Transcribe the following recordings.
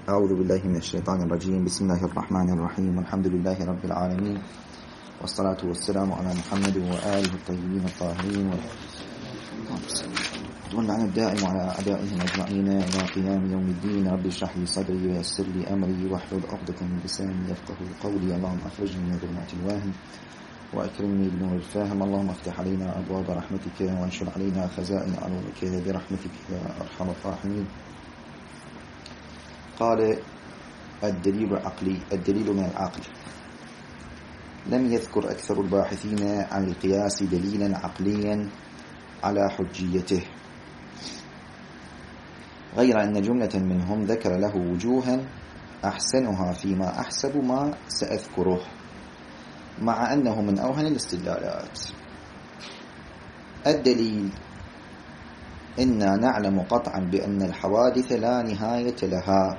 أعوذ بالله من الشيطان الرجيم. بسم الله الرحمن الرحيم. والحمد لله رب العالمين، والصلاة والسلام على محمد وآله الطيبين الطاهرين واللعن الدائم على أعدائهم أجمعين إلى قيام يوم الدين. رب اشرح لي صدري ويسر لي أمري واحلل عقدة من لساني يفقهوا قولي. اللهم أخرجني من ظلمات الوهم وأكرمني بنور الفهم. اللهم افتح علينا أبواب رحمتك وانشر علينا خزائن عفوك برحمتك يا أرحم الراحمين. قال: الدليل العقلي. الدليل من العقل. لم يذكر أكثر الباحثين عن القياس دليلا عقليا على حجيته، غير أن جملة منهم ذكر له وجوها أحسنها فيما أحسب ما سأذكره، مع أنه من أوهن الاستدلالات. الدليل: إنا نعلم قطعا بأن الحوادث لا نهاية لها،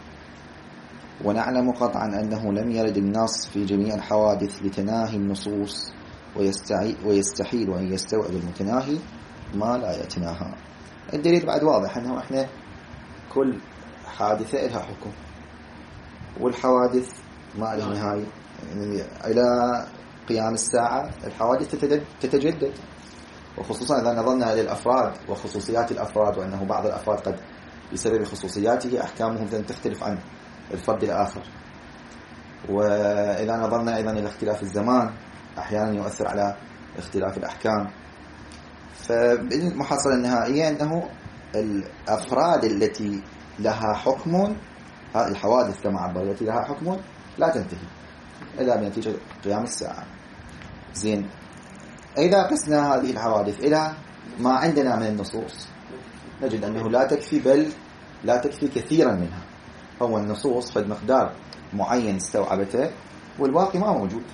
ونعلم قطعا أنه لم يرد النص في جميع الحوادث لتناهي النصوص، ويستحيل أن يستوعب المتناهي ما لا يتناهى. الدليل بعد واضح أنه إحنا كل حادثة لها حكم، والحوادث ما لها نهاية، يعني إلى قيام الساعة الحوادث تتجدد، وخصوصا إذا نظرنا للأفراد وخصوصيات الأفراد، وأنه بعض الأفراد قد بسبب خصوصياته أحكامهم تختلف عن الفرد الآخر. وإذا نظرنا أيضا إلى اختلاف الزمان أحيانا يؤثر على اختلاف الأحكام. فالمحصلة النهائية أنه الأفراد التي لها حكم، الحوادث كما عبر التي لها حكم لا تنتهي إلا بنتيجة قيام الساعة. زين، إذا قسنا هذه الحوادث إلى ما عندنا من النصوص نجد أنه لا تكفي، بل لا تكفي كثيرا منها. هو النصوص فد مقدار معين استوعبته والباقي ما موجود.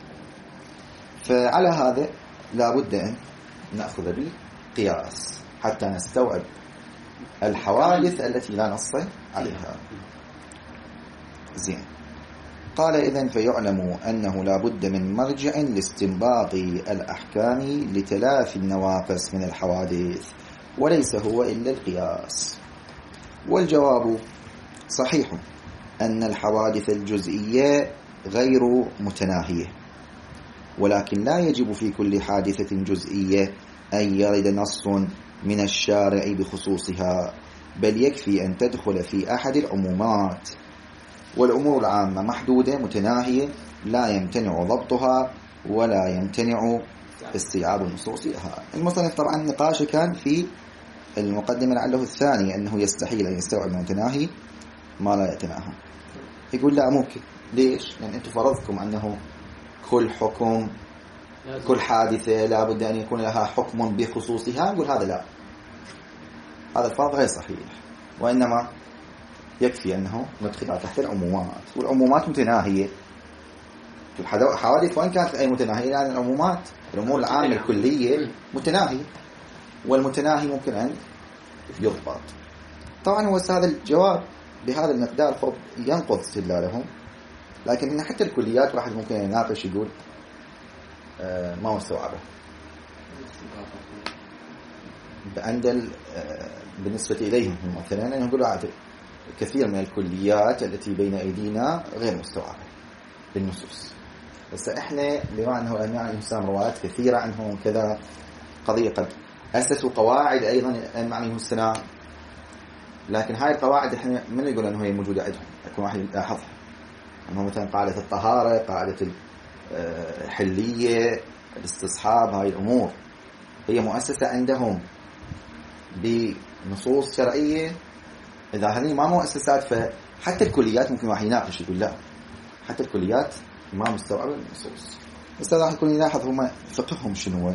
فعلى هذا لا بد أن نأخذ بالقياس حتى نستوعب الحوادث التي لا نص عليها. زين، قال: إذن فيعلم أنه لا بد من مرجع لاستنباط الأحكام لتلافي النواقص من الحوادث، وليس هو إلا القياس. والجواب: صحيح أن الحوادث الجزئية غير متناهية، ولكن لا يجب في كل حادثة جزئية أن يرد نص من الشارع بخصوصها، بل يكفي أن تدخل في أحد العمومات. والأمور العامة محدودة متناهية لا يمتنع ضبطها ولا يمتنع استيعاب النصوص لها. المصنف طبعا نقاشه كان في المقدمة لعله الثاني، أنه يستحيل أن يستوعب المتناهي ما لا يتناهى. يقول لا ممكن. ليش؟ لأن أنتم فرضكم أنه كل حكم، كل حادثة لا بد أن يكون لها حكم بخصوصها. نقول هذا لا، هذا الفرض غير صحيح، وإنما يكفي أنه ندخلها تحت العمومات، والعمومات متناهية. الحوادث وإن كانت أي متناهية، لأن العمومات الأمور العامة الكلية متناهية، والمتناهي ممكن أن يضبط. طبعا هو هذا الجواب بهذا المقدار ينقض استدلالهم، لكن من حتى الكليات واحد ممكن يناقش يقول ما هو استوعبه. بالنسبة إليهم مثلا أنه يقولوا كثير من الكليات التي بين أيدينا غير مستوعبة بالنصوص. بس إحنا بما أنه الأئمة عليهم السلام روايات كثيرة عنهم كذا قضية، قد أسسوا قواعد أيضا الأئمة عليهم السلام، لكن هاي القواعد إحنا من يقول أنه هي موجودة عندهم؟ يكون واحد يلاحظها أنه مثلا قاعدة الطهارة، قاعدة الحلية، الاستصحاب، هاي الأمور هي مؤسسة عندهم بنصوص شرعية. إذا هذه ما مؤسسات، فحتى الكليات ممكن واحد يناقش يقول لا، حتى الكليات ما مستوعبة النصوص. بس راح يكون يلاحظ هم فقههم شنو.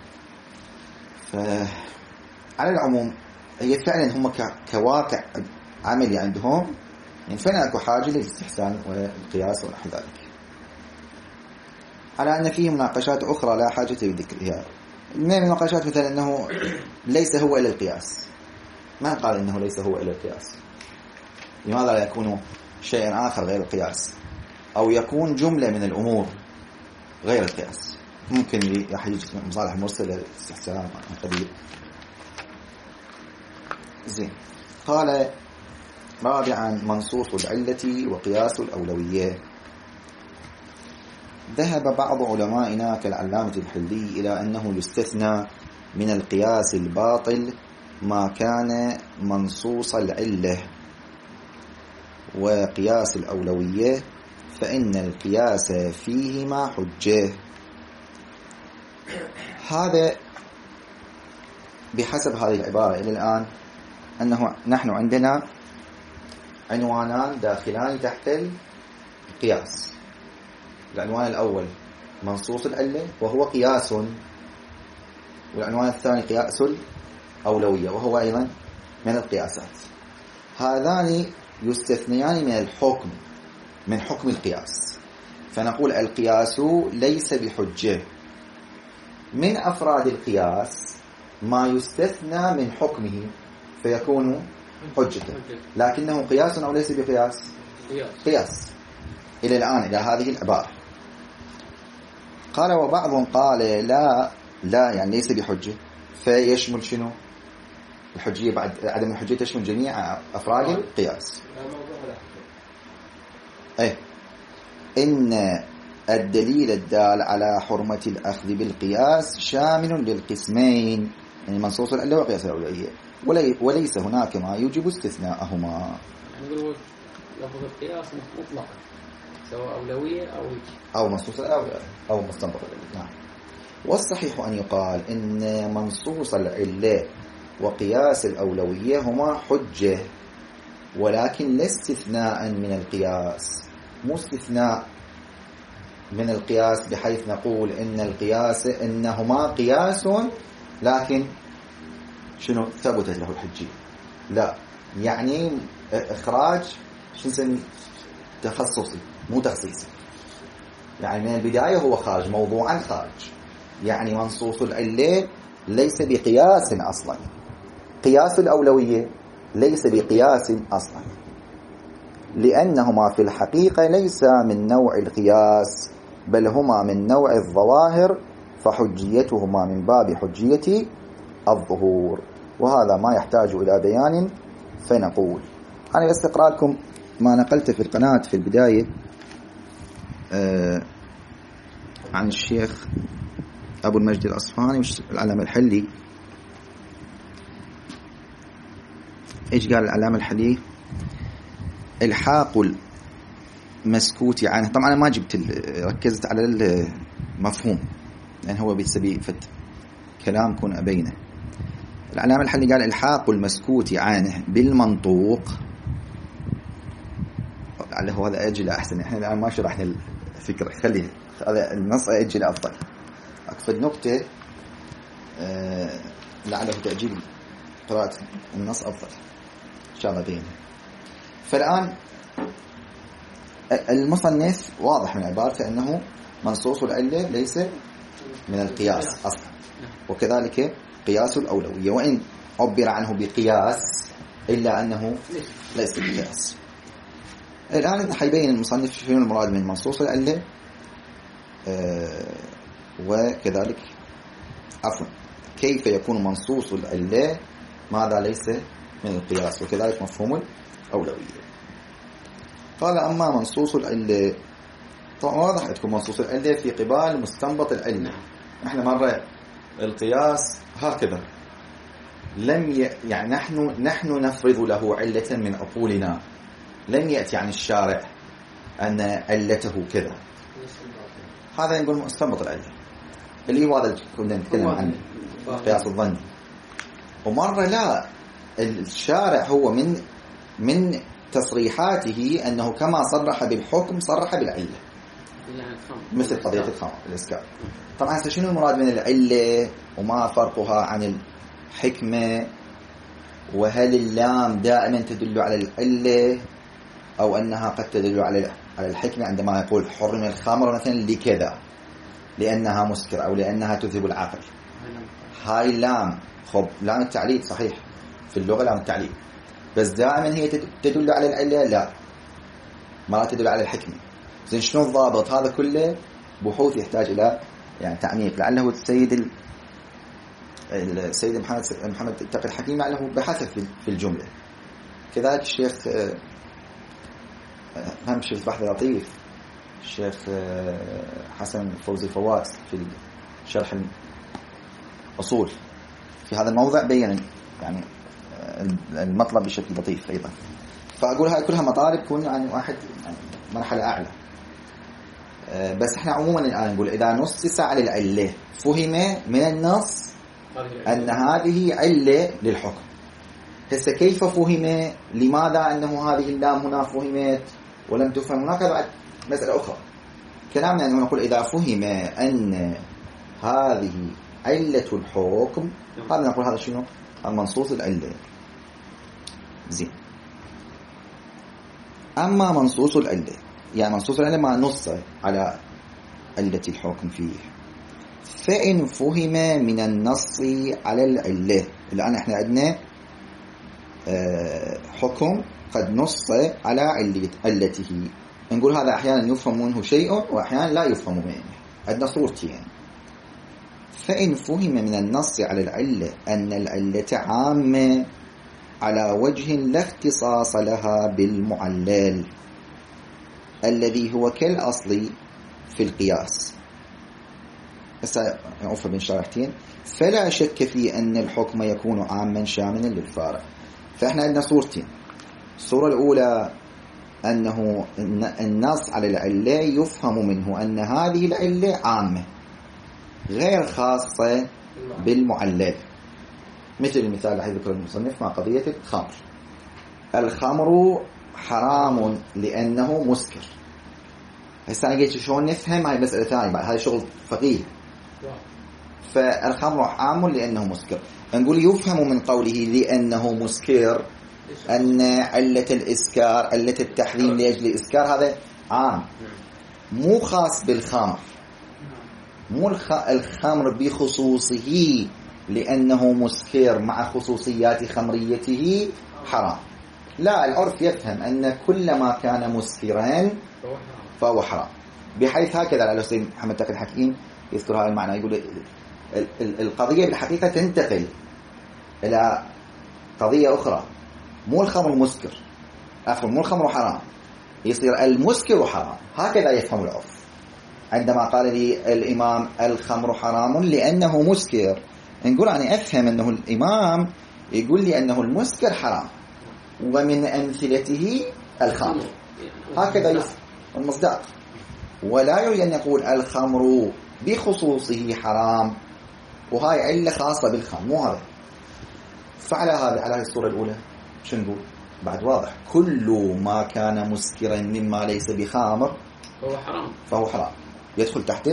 فعلى العموم هي فعلا هم كواقع عملي عندهم، يعني فعلا أكو حاجة للاستحسان والقياس ونحو ذلك، على أن فيه مناقشات أخرى لا حاجة لذكرها. من المناقشات مثلا أنه ليس هو إلى القياس. ما قال إنه ليس هو إلى القياس، لماذا لا يكون شيء آخر غير القياس، أو يكون جملة من الأمور غير القياس؟ ممكن يحيج مصالح مرسلة للاستحسان قبيل. زين، قال: رابعا منصوص العلة وقياس الأولوية. ذهب بعض علمائنا كالعلامة الحلي إلى أنه يستثنى من القياس الباطل ما كان منصوص العلة وقياس الأولوية، فإن القياس فيهما حجة. هذا بحسب هذه العبارة إلى الآن أنه نحن عندنا عنوانان داخلان تحت القياس. العنوان الأول منصوص العلة وهو قياس، والعنوان الثاني قياس الأولوية وهو أيضا من القياسات. هذان يستثنيان من الحكم، من حكم القياس، فنقول القياس ليس بحجة. من أفراد القياس ما يستثنى من حكمه فيكون حجة، لكنه قياس أو ليس بقياس؟ قياس إلى الآن إلى هذه العبارة. قال وبعض قال لا يعني ليس بحجة، فيشمل شنو؟ الحجية بعد عدم الحجية تشمل جميع أفراد القياس. إن الدليل الدال على حرمة الأخذ بالقياس شامل للقسمين، يعني منصوص العلة وقياس الأولوية، وليس هناك ما يوجب استثناءهما. نقول لفظ القياس مطلق سواء أولوية أو منصوص الأولوية أو مستنبط. نعم. والصحيح أن يقال إن منصوص العلة وقياس الأولوية هما حجة، ولكن لا استثناء من القياس، مو استثناء من القياس بحيث نقول إن القياس إنهما قياس لكن شنو ثبتت له الحجية، لا، يعني إخراج شو نسميه تخصصي مو تخصيصي، يعني من البداية هو خارج موضوعا خارج. يعني منصوص العلة ليس بقياس أصلا، قياس الأولوية ليس بقياس أصلا، لأنهما في الحقيقة ليس من نوع القياس بل هما من نوع الظواهر، فحجيتهما من باب حجية الظهور. وهذا ما يحتاج إلى بيان، فنقول أنا بس أقرأ لكم ما نقلت في القناة في البداية عن الشيخ أبو المجد الأصفهاني والعلامة الحلي. إيش قال العلامة الحلي؟ الحاق المسكوت عنه. طبعا أنا ما ركزت على المفهوم لأن هو بيسبي فت كلام كون أبينه. العلامة الحلي قال الحاق المسكوت عنه بالمنطوق، لعله هذا أجل أحسن، إحنا الآن ما شرحنا الفكرة، خليه هذا النص أجل أفضل. أكفد نكتة لعله تأجيل قراءة النص أفضل إن شاء الله بينه. فالآن المصنف واضح من عبارته أنه منصوص العلة ليس من القياس أصلا، وكذلك قياس الأولوية وإن عبر عنه بقياس إلا أنه ليس بقياس. الآن حيبين المصنف شنو المراد من منصوص العلة وكذلك كيف يكون منصوص العلة ماذا ليس من القياس، وكذلك مفهوم الأولوية. قال أما منصوص العلة، طبعا واضح عندكم منصوص العلة في قبال مستنبط العلة. احنا مرة القياس هكذا لم يعني نحن نفرض له علة من عقولنا، لم يأتي عن الشارع أن علته كذا. هذا نقول مستنبط العلة اللي هو هذا كنا نتكلم عنه قياس الظن. ومرة لا، الشارع هو من تصريحاته أنه كما صرح بالحكم صرح بالعلة، مثل قضية الخمر الإسكار. طبعا شنو المراد من العلة وما فرقها عن الحكمة، وهل اللام دائما تدل على العلة أو أنها قد تدل على الحكمة عندما يقول حرم الخمر مثلا لكذا لأنها مسكر أو لأنها تذهب العقل. هاي اللام خب لام التعليل صحيح في اللغة لام التعليل، بس دائما هي تدل على العلة؟ لا، ما تدل على الحكمة. زين شنو الضابط؟ هذا كله بحوث يحتاج إلى يعني تعميق. لعله السيد محمد التقي الحكيم لعله بحث في الجملة كذلك الشيخ هم شفت بحث لطيف الشيخ حسن فوزي فواز في شرح الأصول في هذا الموضع بين يعني المطلب بشكل لطيف أيضا. فأقول هاي كلها مطالب تكون يعني واحد يعني مرحلة أعلى. بس احنا عموما الآن نقول إذا نص على العلة فهم من النص أن هذه علة للحكم. هسه كيف فهم؟ لماذا أنه هذه اللام هنا فهمت ولم تفهم هناك؟ بعد مسألة أخرى. كلامنا أنه نقول إذا فهم أن هذه علة الحكم، هذا نقول هذا شنو؟ المنصوص العلة. زين. أما منصوص العلة يعني منصوص العلة ما نص على علة الحكم فيه، فإن فهم من النص على العلة. الآن احنا عندنا حكم قد نص على علته، نقول هذا أحيانا يفهم منه شيء وأحيانا لا يفهم منه. عندنا صورتين. فإن فهم من النص على العلة أن العلة عامة على وجه لا اختصاص لها بالمعلل الذي هو كالأصل في القياس. أوفر بين شرحتين. فلا شك في أن الحكم يكون عاما شاملا للفارع. فإحنا عندنا صورتين. الصورة الأولى أنه النص على العلة يفهم منه أن هذه العلة عامة غير خاصة بالمعلل، مثل المثال الذي ذكره المصنف مع قضية الخمر. الخمر حرام لأنه مسكر. هسه أنا قلت شلون نفهم هاي مسألة ثانية، هذا شغل فقيه. فالخمر عام لأنه مسكر، نقول يفهم من قوله لأنه مسكر أن علة الإسكار علة التحريم لأجل الإسكار هذا عام مو خاص بالخمر، مو الخمر بخصوصه لأنه مسكر مع خصوصيات خمريته حرام. لا، العرف يفهم أن كل ما كان مسكرا فهو حرام، بحيث هكذا الأستاذ محمد تقي الحكيم يذكر هذا المعنى. يقول القضية بالحقيقة تنتقل إلى قضية أخرى، مو الخمر مسكر، عفوا مو الخمر حرام، يصير المسكر حرام. هكذا يفهم العرف. عندما قال لي الإمام الخمر حرام لأنه مسكر، نقول أنا أفهم أنه الإمام يقول لي أنه المسكر حرام ومن أمثلته الخمر، هكذا يفهم المصداق. ولا يريد أن يقول الخمر بخصوصه حرام وهاي علة خاصة بالخمر، مو هذا. فعلى هذا على الصورة الأولى شو نقول؟ بعد واضح، كل ما كان مسكرا مما ليس بخامر فهو حرام، يدخل تحت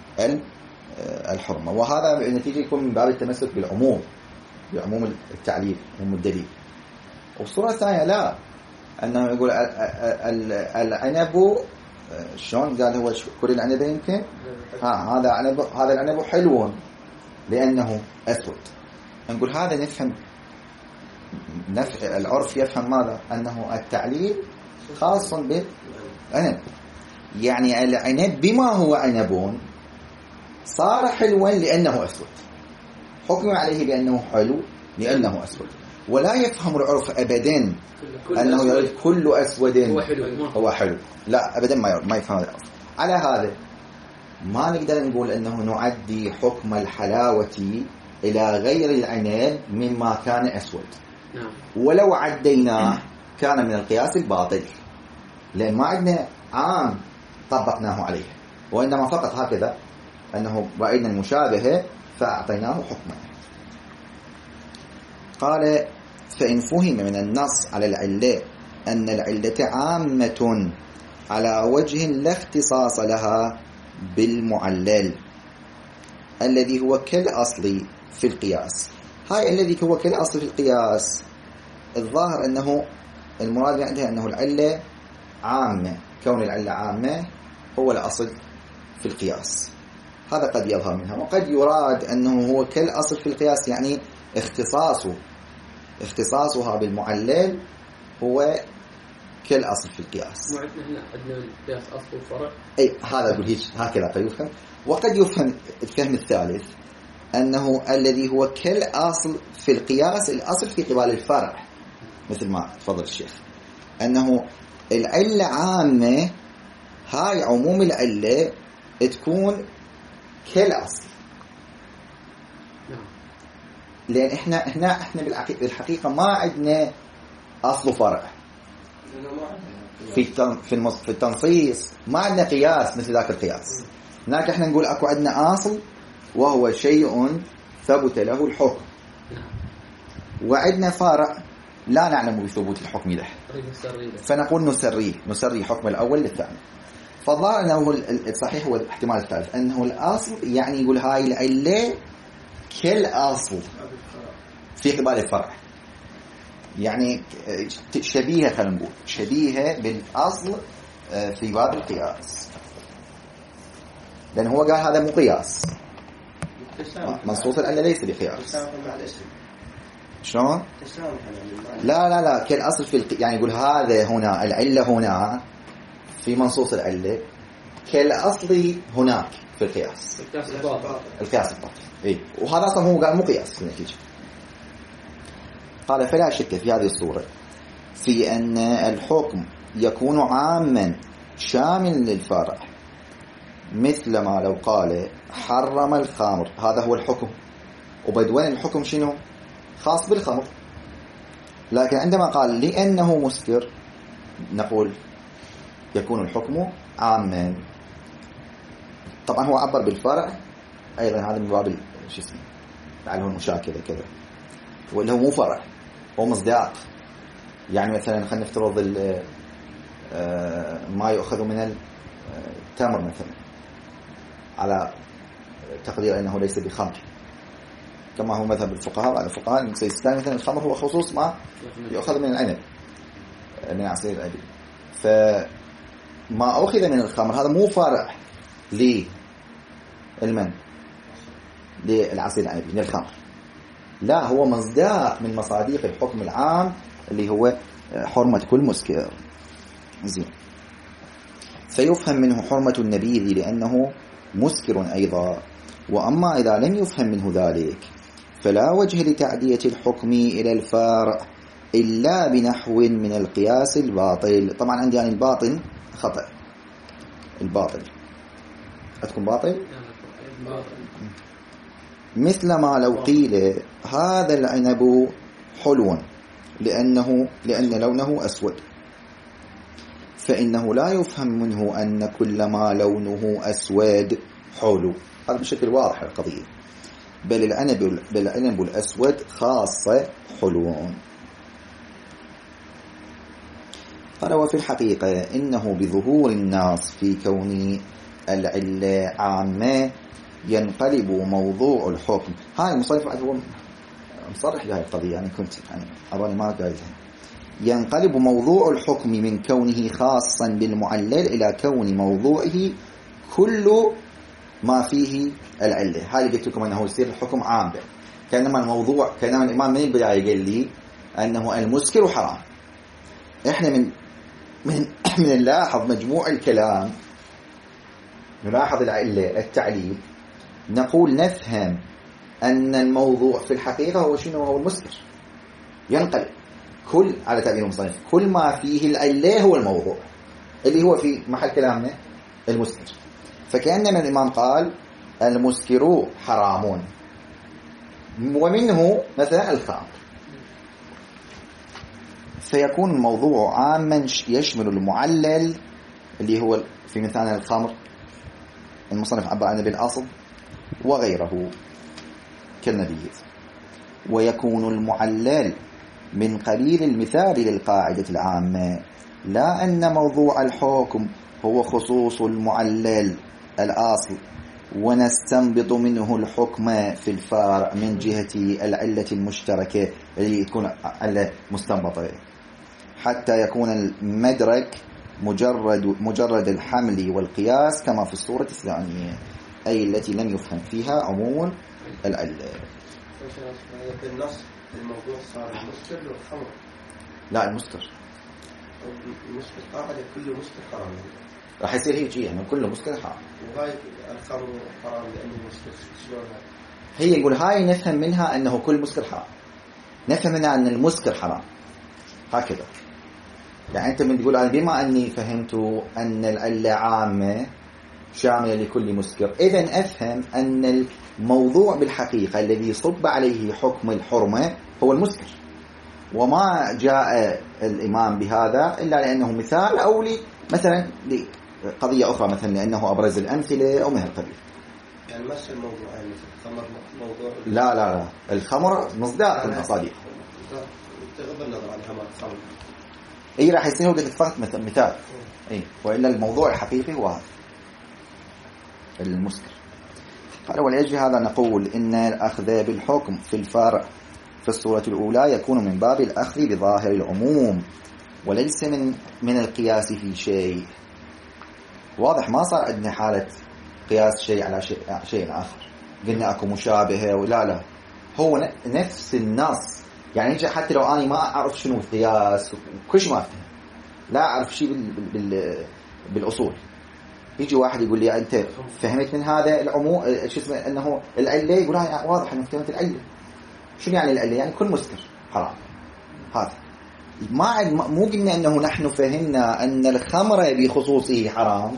الحرمة. وهذا النتيجة يكون من باب التمسك بالعموم، بعموم التعليل عموم الدليل. والصورة الثانية لا، أنه يقول العنب شلون قال هو كل العنب يمكن هذا العنب حلو لأنه أسود. نقول هذا نفهم العرف يفهم ماذا؟ أنه التعليل خاص بالعنب، يعني العنب بما هو عنب صار حلوا لأنه أسود، حكم عليه بأنه حلو لأنه أسود. ولا يفهم العرف أبدا أنه يريد كل أسود هو حلو، لا أبدا ما يفهم العرف. على هذا ما نقدر نقول أنه نعدي حكم الحلاوة إلى غير العنب مما كان أسود، ولو عديناه كان من القياس الباطل، لأن ما عندنا عام طبقناه عليه، وإنما فقط هكذا أنه رأينا المشابهة فأعطيناه حكما. قال فإن فهم من النص على العلة أن العلة عامة على وجه لا اختصاص لها بالمعلل الذي هو كالأصل في القياس. هاي الذي هو كالأصل في القياس الظاهر أنه المراد عندها أنه العلة عامة، كون العلة عامة هو الأصل في القياس. هذا قد يظهر منها، وقد يراد أنه هو كالأصل في القياس يعني اختصاصها بالمعلل هو كالأصل في القياس. عندنا القياس أصل وفرع. أي هذا أقول هيك هكذا قد يفهم. وقد يفهم الفهم الثالث أنه الذي هو كالأصل في القياس الأصل في قبال الفرع، مثل ما تفضل الشيخ أنه العلة عامة، هاي عموم العلة تكون كالأصل. لأن إحنا بالحقيقة ما عندنا أصل وفرع في التنصيص، ما عندنا قياس مثل ذاك القياس. هناك إحنا نقول أكو عندنا أصل وهو شيء ثبت له الحكم، وعندنا فرع لا نعلم بثبوت الحكم له، فنقول نسري حكم الأول للثاني. فالظاهر أنه الصحيح هو الاحتمال الثالث، أنه الأصل يعني يقول هاي العلة كالأصل في قبال الفرع، يعني شبيهة، خلينا نقول شبيهة بالأصل في باب القياس، لأن هو قال هذا مو قياس، منصوص العلة ليس بقياس. شلون؟ لا كالأصل في يعني يقول هذا هنا العلة هنا في منصوص العلة كالأصل هناك في القياس. القياس الباطل. إيه، وهذا أصلا هو قال مو قياس في النتيجة. قال فلا شك في هذه الصورة في أن الحكم يكون عاما شامل للفرع، مثل ما لو قال حرم الخمر، هذا هو الحكم، وبدون الحكم شنو؟ خاص بالخمر. لكن عندما قال لأنه مسكر نقول يكون الحكم عاما. طبعا هو عبر بالفرع أيضا، هذا من باب شو اسمه لعله المشاكلة كذا، ولا هو مو فرع، هو مصداق. يعني مثلا خلينا نفترض ما يؤخذ من التمر مثلا على تقدير أنه ليس بخمر، كما هو مذهب الفقهاء. على الفقهاء الإسلام مثلا الخمر هو خصوص ما يؤخذ من العنب، من عصير العنب. فما أخذ من الخمر هذا مو فرع للعصير العنب للخمر، لا، هو مصداق من مصادق الحكم العام اللي هو حرمة كل مسكر. زين، فيفهم منه حرمة النبيذ لأنه مسكر أيضا. وأما إذا لم يفهم منه ذلك فلا وجه لتعدية الحكم إلى الفارع إلا بنحو من القياس الباطل. طبعا عندي يعني الباطل خطأ، الباطل أتكون باطل، مثل ما لو قيل هذا العنب حلو لأن لونه أسود، فإنه لا يفهم منه أن كل ما لونه أسود حلو. هذا بشكل واضح القضية، بل العنب الأسود خاصة حلو. قال وفي الحقيقة إنه بظهور الناس في كون العلة عامة ينقلب موضوع الحكم. هاي المصنف هو مصرح بهذه القضية، يعني كنت أراني ما قايلها. ينقلب موضوع الحكم من كونه خاصا بالمعلل إلى كون موضوعه كل ما فيه العلة. هاي قلت لكم أنه يصير الحكم عام، كأنما الموضوع، كأنما الإمام من البداية قال لي أنه المسكر حرام. إحنا من نلاحظ مجموع الكلام، نلاحظ العلة التعليل، نقول نفهم أن الموضوع في الحقيقة هو شنو؟ هو المسكر. ينقلب كل، على تعبير المصنف، كل ما فيه العلة هو الموضوع اللي هو في محل كلامنا المسكر. فكأنما الإمام قال المسكر حرام، ومنه مثلا الخمر، فيكون الموضوع عاما يشمل المعلل اللي هو في مثال الخمر المصنف عبر عنه بالأصل وغيره كالنبيذ، ويكون المعلل من قبيل المثال للقاعدة العامة، لا أن موضوع الحكم هو خصوص المعلل الأصل ونستنبط منه الحكم في الفارع من جهة العلة المشتركة اللي تكون علة مستنبطة، حتى يكون المدرك مجرد الحمل والقياس كما في الصورة الثانية، أي التي لم يفهم فيها عموم العلة. بالنص الموضوع صار المسكر والخمر. لا، المسكر قاعدة كل مسكر حرام، راح يصير هيك يعني كل مسكر حرام، وهاي الخمر حرام لأنه مسكر. شلون هي يقول هاي نفهم منها أنه كل مسكر حرام، نفهم منها أن المسكر حرام، هكذا. يعني أنت من تقول أنا بما أني فهمت أن العلة عامة شاملة لكل مسكر، إذن أفهم أن الموضوع بالحقيقة الذي يصب عليه حكم الحرمة هو المسكر، وما جاء الإمام بهذا إلا لأنه مثال أو مثلا لقضية أخرى، مثلا لأنه أبرز الأمثلة أو من القبيل. يعني مش الموضوع يعني الخمر موضوع لا الخمر مصداق المصادق. تغض النظر عن الخمر. اي راح يصير قلت فقط مثال. اي والا الموضوع الحقيقي هو هذا المسكر. قال ولأجل هذا نقول ان الاخذ بالحكم في الفرع في الصورة الاولى يكون من باب الاخذ بظاهر العموم وليس من القياس في شيء. واضح؟ ما صار عندنا حالة قياس شيء على شيء آخر، قلنا اكو مشابهة ولا هو نفس النص. يعني يجي حتى لو أنا ما أعرف شنو القياس وكل شيء ما أفهم، لا أعرف شيء بالأصول، يجي واحد يقول لي أنت فهمت من هذا العموم شو اسمه أنه العلة، يقول هاي واضح أنه فهمت العلة. شنو يعني العلة؟ يعني كل مسكر حرام. هذا مو قلنا أنه نحن فهمنا أن الخمر بخصوصه حرام،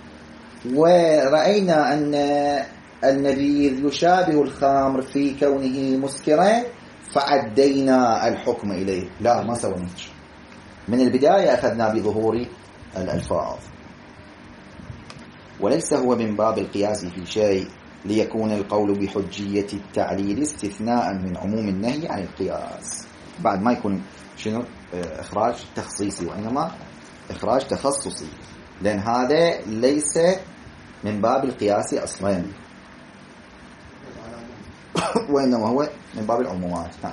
ورأينا أن النبيذ يشابه الخمر في كونه مسكرا فعدينا الحكم إليه. لا، ما سوينا من البداية، أخذنا بظهور الألفاظ. وليس هو من باب القياس في شيء ليكون القول بحجية التعليل استثناء من عموم النهي عن القياس، بعد ما يكون شنو إخراج تخصيصي وإنما إخراج تخصصي، لأن هذا ليس من باب القياس أصلا وإنما هو من باب العمومات. نعم.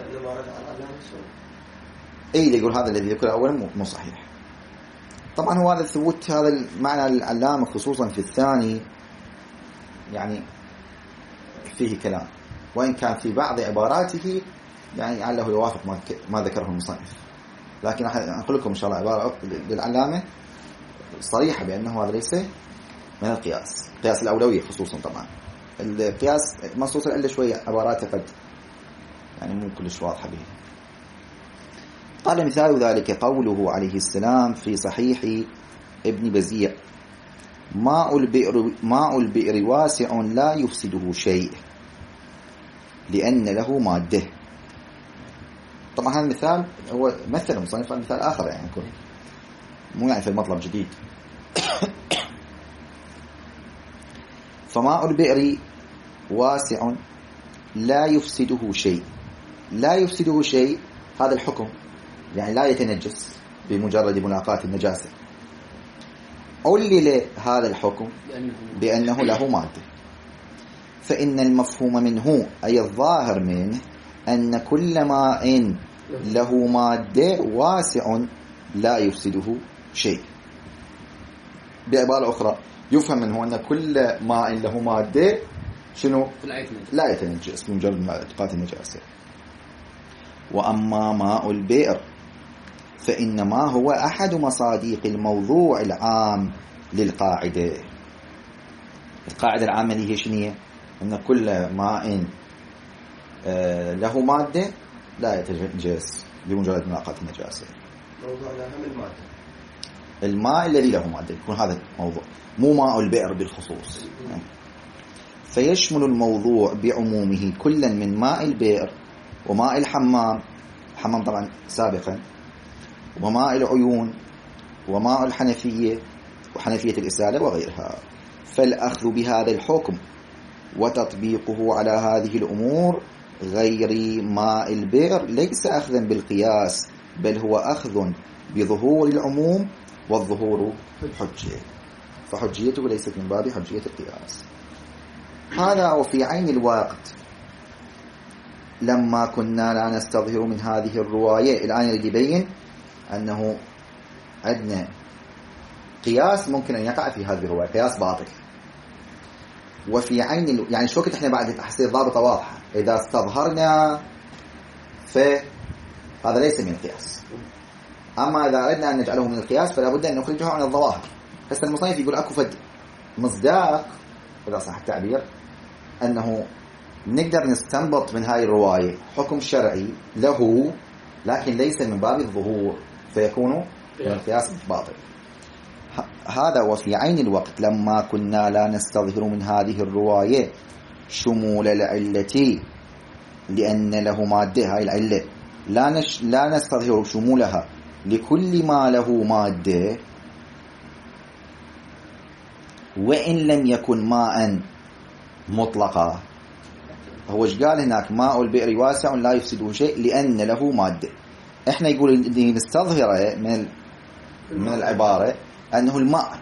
إيه يقول هذا الذي ذكر أولا مو صحيح. طبعا هو هذا ثبوت هذا المعنى العلامة خصوصا في الثاني يعني فيه كلام، وإن كان في بعض عباراته يعني لعله يوافق ما ذكره المصنف، لكن أقول لكم إن شاء الله عبارة للعلامة صريحة بأنه هذا ليس من القياس، قياس الأولوية خصوصا. طبعا القياس مصوص إلا شوية عباراته قد يعني مو كلش واضحة به. قال مثال ذلك قوله عليه السلام في صحيح ابن بزيع: ماء البئر واسع لا يفسده شيء لأن له مادة. طبعا هذا المثال هو مثل مصنف مثال آخر، يعني يكون مو يعني في المطلب جديد. فماء البئر واسع لا يفسده شيء. لا يفسده شيء هذا الحكم، يعني لا يتنجس بمجرد ملاقاة النجاسة. علل هذا الحكم بأنه له مادة، فإن المفهوم منه أي الظاهر منه أن كل ماء له مادة واسع لا يفسده شيء. بعبارة أخرى يفهم منه أن كل ماء له مادة شنو لا يتنجس بمجرد ملاقاة النجاسة. وأما ماء البئر فإنما هو أحد مصادق الموضوع العام للقاعدة. القاعدة العامة اللي هي شنية؟ أن كل ماء له مادة لا يتنجس بمجرد ملاقاة النجاسة. موضوعنا هم المادة، الماء الذي له مادة يكون هذا الموضوع، مو ماء البئر بالخصوص. فيشمل الموضوع بعمومه كلا من ماء البئر وماء الحمام طبعا سابقا، وماء العيون وماء الحنفية وحنفية الإسالة وغيرها. فالأخذ بهذا الحكم وتطبيقه على هذه الأمور غير ماء البئر ليس أخذا بالقياس، بل هو أخذ بظهور العموم، والظهور حجية، فحجيته ليست من باب حجية القياس. هذا وفي عين الوقت لما كنا لا نستظهر من هذه الرواية. الآن يريد يبين أنه عندنا قياس ممكن أن يقع في هذه الرواية، قياس باطل. وفي عين يعني شو وقت احنا بعد تحصيل ضابطة واضحة، إذا استظهرنا فهذا ليس من القياس. أما إذا أردنا أن نجعله من القياس فلا بد أن نخرجه عن الظواهر. بس المصنف يقول أكو فد مصداق إذا صح التعبير أنه نقدر نستنبط من هاي الرواية حكم شرعي له لكن ليس من باب الظهور، فيكون من القياس باطل. هذا وفي عين الوقت لما كنا لا نستظهر من هذه الرواية شمول العلة لأن له مادة، هاي العلة لا نستظهر شمولها لكل ما له مادة وإن لم يكن ماء مطلقا. هو ايش قال هناك؟ ماء البئر واسع لا يفسده شيء لأن له مادة. احنا يقول اللي نستظهره من العبارة أنه الماء،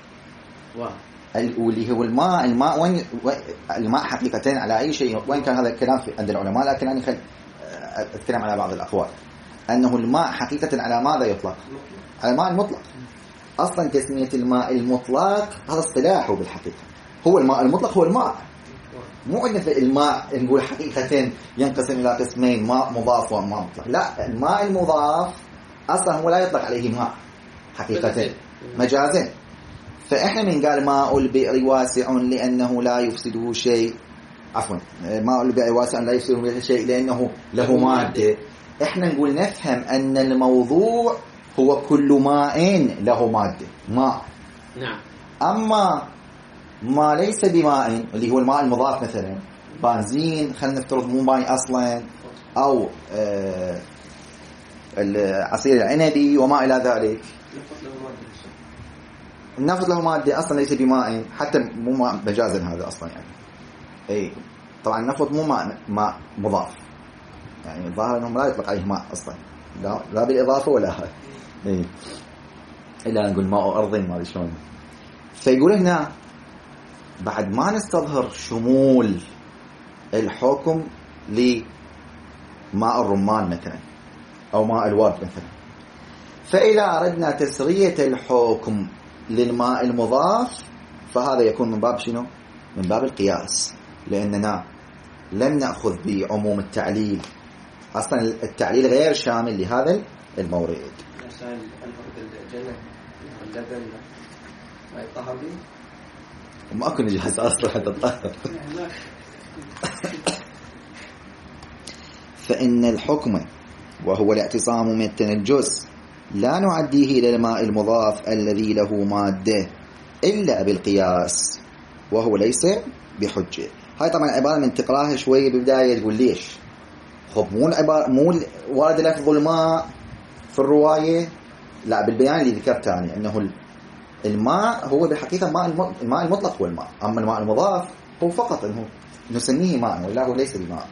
واللي هو الماء وين الماء حقيقة على أي شيء، وين كان هذا الكلام عند العلماء، لكن أنا أتكلم على بعض الأقوال أنه الماء حقيقة على ماذا يطلق؟ على الماء المطلق. أصلا تسمية الماء المطلق هذا اصطلاحه بالحقيقة، هو الماء المطلق هو الماء، مو أن في الماء نقول حقيقة ينقسم إلى قسمين، ماء مضاف وماء مطلق. لا، الماء المضاف أصلا هو لا يطلق عليه ماء حقيقة، مجازا. فإحنا من قال ماء البئر واسع لأنه لا يفسده شيء، عفوا ماء البئر واسع لا يفسده شيء لأنه له مادة، إحنا نقول نفهم أن الموضوع هو كل ماء له مادة، ماء. نعم. أما ما ليس بماء اللي هو الماء المضاف، مثلا بنزين خلينا نفترض مو ماء أصلا، أو العصير العنبي وما إلى ذلك، النفط له مادة أصلا ليس بماء، حتى مو ماء مجازا هذا أصلا يعني. أي طبعا النفط مو ماء مضاف، يعني الظاهر أنهم لا يطلق عليه ماء أصلا، لا بالإضافة ولا هاي. إيه إلا نقول ماء أرض ما أدري شلون. فيقول هنا بعد ما نستظهر شمول الحكم لماء الرمان مثلا أو ماء الورد مثلا، فإذا أردنا تسرية الحكم للماء المضاف فهذا يكون من باب شنو؟ من باب القياس، لأننا لم نأخذ بعموم التعليل، أصلا التعليل غير شامل لهذا المورد. مثلا الورد الجنة اللبن ما يطهر به، وما أكون جاهز أصلا حتى تطهر. فإن الحكم وهو الاعتصام من التنجس لا نعديه إلى الماء المضاف الذي له مادة إلا بالقياس، وهو ليس بحجة. هاي طبعا عبارة من تقراها شوية بالبداية تقول ليش؟ خب مو ورد لفظ الماء في الرواية، لا بالبيان اللي ذكرته يعني أنه الماء هو بالحقيقة الماء المطلق هو الماء، أما الماء المضاف هو فقط أنه نسميه ماء ولا هو ليس بماء.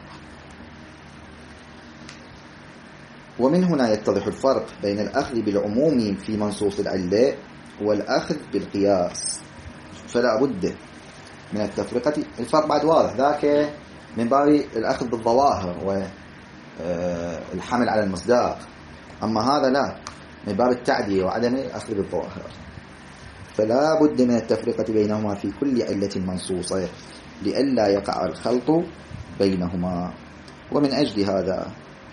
ومن هنا يتضح الفرق بين الأخذ بالعموم في منصوص العلة والأخذ بالقياس، فلا بد من التفرقة. الفرق بعد واضح، ذاك من باب الأخذ بالظواهر والحمل على المصداق، أما هذا لا، من باب التعدية وعدم الأخذ بالظواهر. فلا بد من التفرقة بينهما في كل علة منصوصة لئلا يقع الخلط بينهما. ومن أجل هذا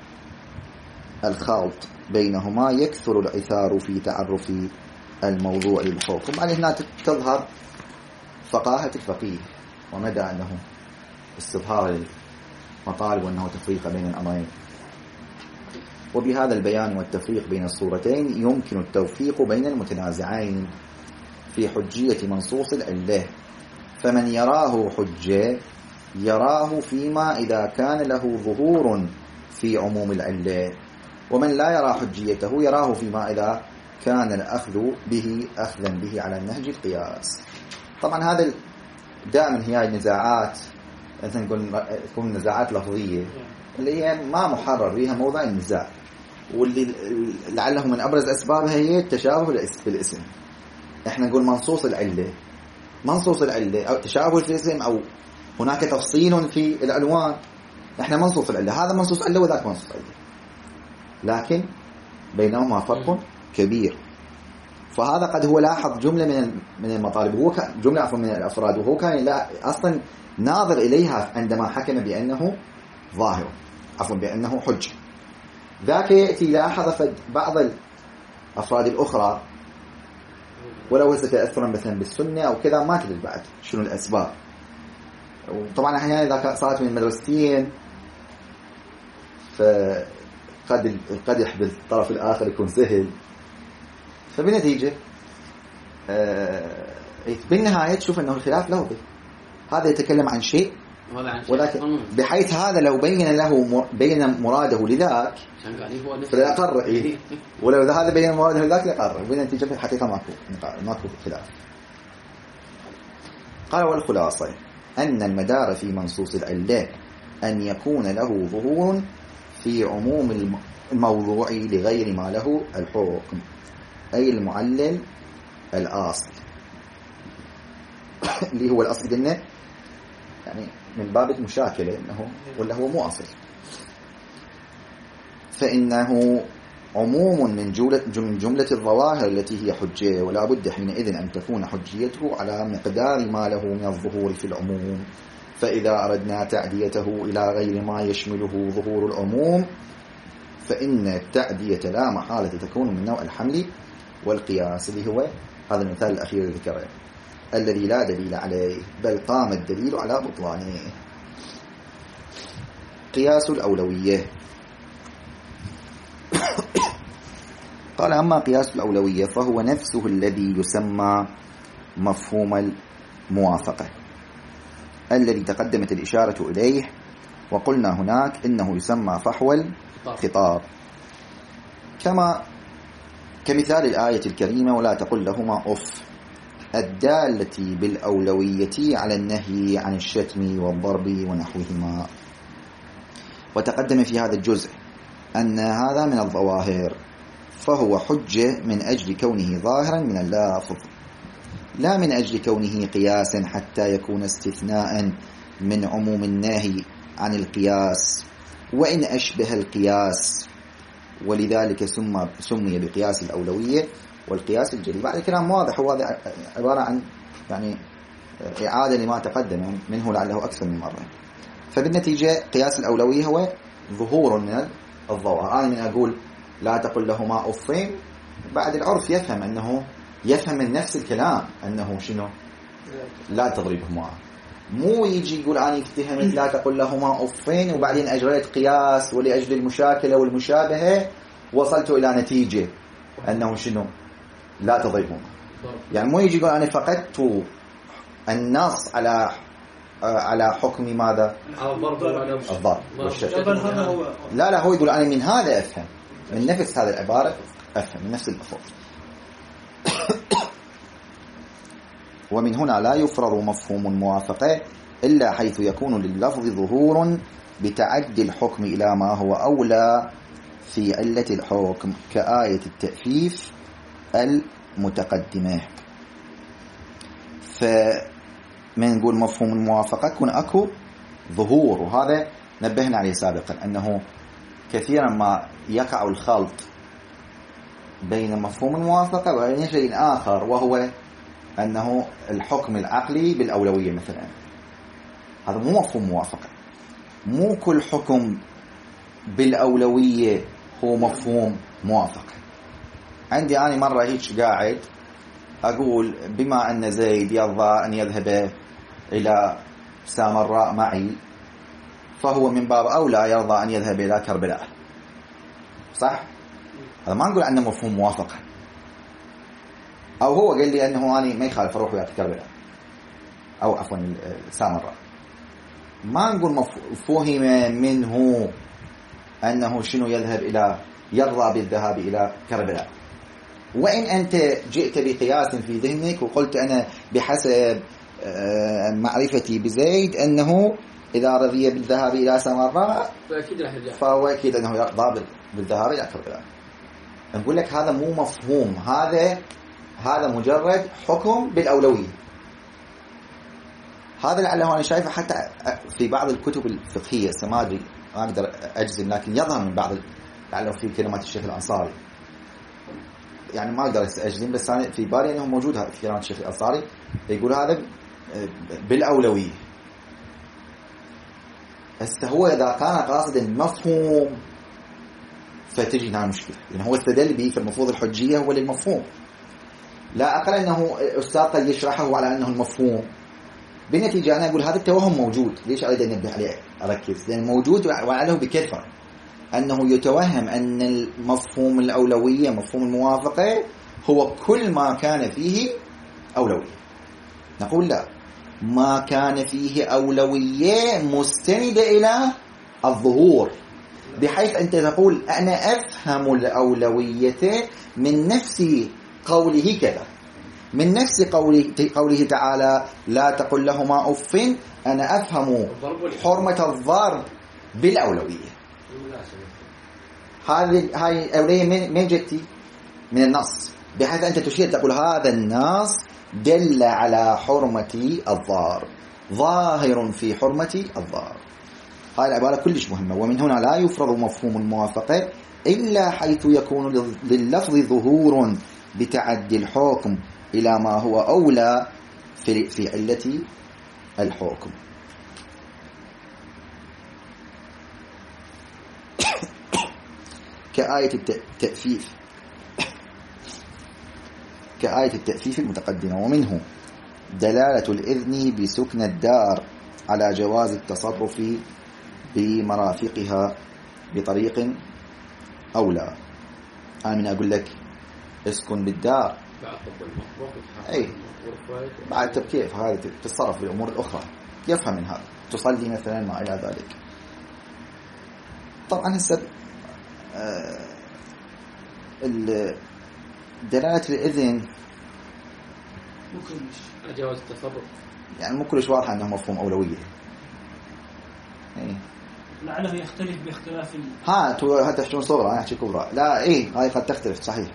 الخلط بينهما يكثر العثار في تعرف الموضوع للحكم. يعني هنا تظهر فقاهة الفقيه ومدى أنه استظهار المطالب وأنه تفريق بين الأمرين. وبهذا البيان والتفريق بين الصورتين يمكن التوفيق بين المتنازعين في حجية منصوص العلة. فمن يراه حجة يراه فيما إذا كان له ظهور في عموم العلة، ومن لا يرى حجيته يراه فيما إذا كان الأخذ به أخذا به على النهج القياس. طبعا هذا دائما هي النزاعات، مثلا تكون نزاعات لفظية اللي هي ما محرر فيها موضع النزاع، واللي لعله من أبرز أسبابها هي التشابه بالاسم. احنا نقول منصوص العلة أو تشابه في الاسم، أو هناك تفصيل في العنوان. احنا منصوص العلة، هذا منصوص علة وذاك منصوص علة، لكن بينهما فرق كبير. فهذا قد هو لاحظ جملة من المطالب، هو جملة عفوا من الأفراد، وهو كان لا أصلا ناظر إليها عندما حكم بأنه ظاهر، عفوا بأنه حجة. ذاك يأتي لاحظ بعض الأفراد الأخرى ولو ليس تأثرا مثلا بالسنة أو كذا، ما تدري بعد شنو الأسباب. وطبعا أحيانا إذا صارت من المدرستين قد القدح بالطرف الآخر يكون سهل. فبالنتيجة بالنهاية تشوف أنه الخلاف لفظي، هذا يتكلم عن شيء ولكن بحيث هذا لو بين مراده لذاك فليقرر إيه، ولو هذا بين مراده لذاك ليقرر. بالنتيجة في الحقيقة ماكو خلاف. قال والخلاصة أن المدار في منصوص العلة أن يكون له ظهور في عموم الموضوع لغير ما له الحكم، أي المعلل الأصل اللي هو الأصل قلنا يعني من باب المشاكلة إنه ولا هو مو أصل، فإنه عموم من جملة الظواهر التي هي حجة، ولا بد حينئذ أن تكون حجيته على مقدار ما له من الظهور في العموم. فإذا أردنا تعديته إلى غير ما يشمله ظهور العموم فإن التعدية لا محالة تكون من نوع الحمل والقياس، اللي هو هذا المثال الأخير اللي ذكره الذي لا دليل عليه بل قام الدليل على بطلانه. قياس الأولوية. قال أما قياس الأولوية فهو نفسه الذي يسمى مفهوم الموافقة الذي تقدمت الإشارة إليه، وقلنا هناك إنه يسمى فحوى الخطاب كمثال الآية الكريمة ولا تقل لهما أف الدالة بالأولوية على النهي عن الشتم والضرب ونحوهما. وتقدم في هذا الجزء أن هذا من الظواهر فهو حجة من أجل كونه ظاهرا من اللافظ لا من أجل كونه قياسا حتى يكون استثناء من عموم النهي عن القياس وإن أشبه القياس، ولذلك سمي بقياس الأولوية والقياس الجلي. بعد الكلام واضح، هو عبارة عن يعني إعادة لما تقدم منه لعله أكثر من مرة. فبالنتيجة قياس الأولوية هو ظهور من الظواهر. أنا من أقول لا تقل لهما أفين، بعد العرف يفهم من نفس الكلام أنه شنو لا تضربهما، مو يجي يقول أنا افتهمت لا تقل لهما أفين وبعدين أجريت قياس ولأجل المشاكلة والمشابهة وصلت إلى نتيجة أنه شنو لا تضربهما. يعني مو يجي يقول أنا فقدت النص على حكم ماذا الضرب والشتم. لا هو يقول أنا من هذا أفهم، من نفس هذه العبارة أفهم من نفس اللفظ. ومن هنا لا يفرض مفهوم الموافقة إلا حيث يكون لللفظ ظهور بتعدي الحكم إلى ما هو أولى في علة الحكم كآية التأفيف المتقدمة. فمن نقول مفهوم الموافقة يكون أكو ظهور، وهذا نبهنا عليه سابقا أنه كثيرا ما يقع الخلط بين مفهوم الموافقة وبين شيء آخر، وهو أنه الحكم العقلي بالأولوية مثلا. هذا مو مفهوم موافقة. مو كل حكم بالأولوية هو مفهوم موافقة. عندي أنا مرة هيك قاعد أقول بما أن زيد يرضى أن يذهب إلى سامراء معي فهو من باب أولى يرضى أن يذهب إلى كربلاء، صح؟ هذا ما نقول عنه مفهوم موافقة. أو هو قال لي أنه أنا ما يخالف أروح ويا كربلاء أو عفوا سامراء، ما نقول فهم منه أنه شنو يرضى بالذهاب إلى كربلاء. وإن أنت جئت بقياس في ذهنك وقلت أنا بحسب معرفتي بزيد أنه إذا رضي بالذهاب إلى سامراء فهو أكيد أنه يرضى بالذهاب إلى كربلاء. نقول لك هذا مو مفهوم، هذا مجرد حكم بالأولوية. هذا لعله أنا شايفه حتى في بعض الكتب الفقهية، ما أقدر أجزم لكن يظهر من بعض لعله في كلمات الشيخ الأنصاري، يعني ما أقدر أجزم بس أنا في بالي أنه موجود في كلمات الشيخ الأنصاري يقول هذا بالأولوية. بس هو إذا كان قاصدا مفهوم فتجي هنا مشكلة، لأن هو استدل به في المفروض الحجية هو للمفهوم، لا أقل أنه أستاذ قد يشرحه على أنه المفهوم. بالنتيجة أنا أقول هذا التوهم موجود. ليش أريد أن أنبه عليه أركز؟ لأن موجود وعليه بكثرة. أنه يتوهم أن المفهوم الأولوية مفهوم الموافقة هو كل ما كان فيه أولوية. نقول لا، ما كان فيه أولوية مستندة إلى الظهور، بحيث أنت تقول أنا أفهم الأولوية من نفس قوله كذا، من نفس قوله تعالى لا تقل لهما أف، أنا أفهم حرمة الضرب بالأولوية. هذه الأولوية من جتي؟ من النص، بحيث أنت تشير تقول هذا النص دل على حرمة الضرب، ظاهر في حرمة الضرب. هذه العبارة كلش مهمة. ومن هنا لا يفرض مفهوم الموافقة إلا حيث يكون لللفظ ظهور بتعدي الحكم إلى ما هو أولى في علة الحكم. كآية التأفيف المتقدمة. ومنه دلالة الإذن بسكن الدار على جواز التصرف بمرافقها بطريق أولى. أنا من أقول لك اسكن بالدار، أي بعد كيف هذا تتصرف بالأمور الأخرى، يفهم من هذا، تصلي مثلا ما إلى ذلك. طبعا هسه دلالة الإذن جواز التصرف، يعني مو كلش واضح أنه مفهوم أولوية. لعله يختلف باختلاف ها تحشون صغرى، أنا أحكي كبرى. لا هاي قد تختلف. صحيح.